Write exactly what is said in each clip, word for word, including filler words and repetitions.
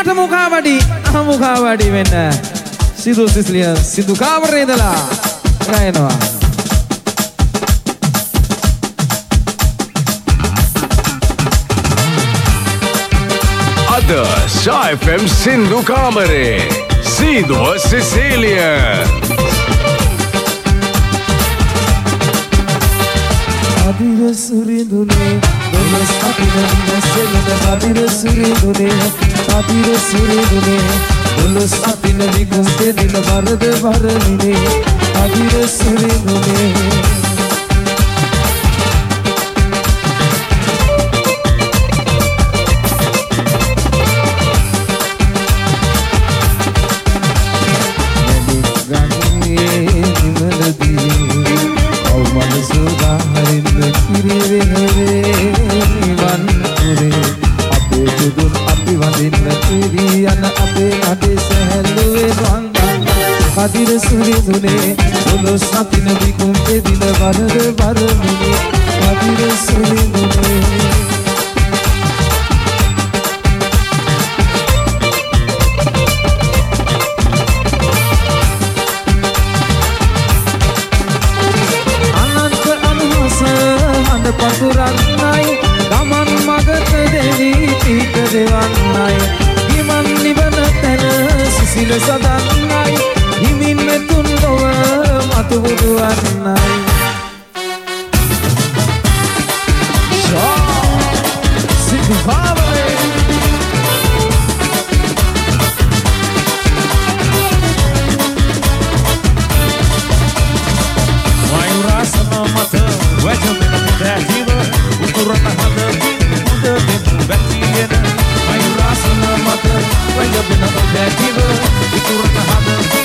පාට මුඛාවඩි මුඛාවඩි වෙන්න සිදු සිස්ලිය සිදු කාමරේ ඉඳලා ගයනවා. අද Sha F M සින්දු කාමරේ සීදුව සිසිලිය. අදිර සුරිඳුනේ දොළොස් අතිරන් නැසෙලද අදිර සුරිඳුනේ අදිර සුරිඳුනේ දොළොස් අතින විකුම් දෙදින වරද වරමිනේ අදිර සුරිඳුනේ අදිර සුරිඳුනේ දොළොස් අතින විකුම් දෙදින වරද වරමිනේ අදිර සුරිඳුනේ අනන්ත අනුහස හඳ පතුරන්නයි ගමන් මගට දෙවි පීත දෙවන්නයි ගිමන් නිවන තැන සිසිල සදන්නයි හිමින් මෙතුන් ලොව මතු බුදුවන්නයි සිදු කාමරේ මයුරාසන මත වැජමෙන දැහිව උතුරන හද උද දෙමු වැටිගෙන මයුරාසන මත වැජමෙන දැහිව උතුරන හද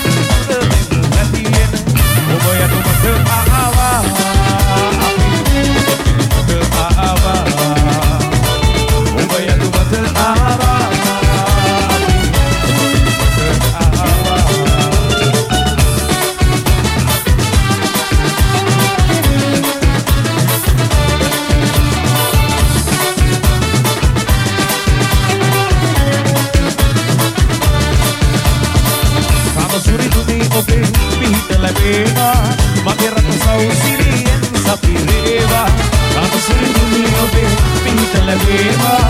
මගේ රට සෞසිරියෙන් සපිරේවා කාම සුරිඳුනි ඔබේ පිහිට ලැබේවා